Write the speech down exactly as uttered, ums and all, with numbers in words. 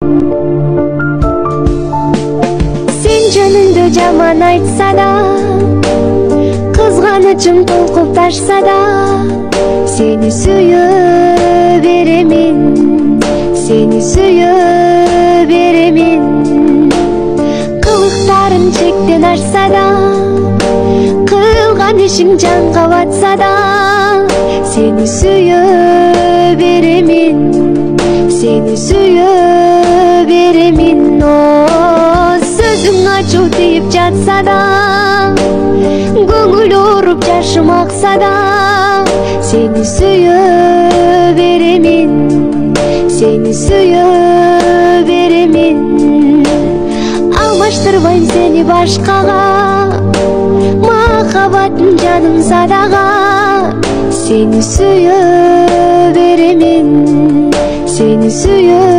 Sen жөнүндө жаман айтса да, кызганычым толкуп ташса да, сени сүйө беремин, сени сүйө беремин. Кылыктарым чектен ашса да, кылган ишиң жанга батса да, сени сүйө беремин, сени сүйө беремин. О, сөзүң ачуу тийип жатса да, көңүл ооруп жашым акса да, сени сүйө беремин, сени сүйө беремин. Алмаштырбайм сени башкага, махаббатым жаным садага, сени сүйө беремин, сени сүйө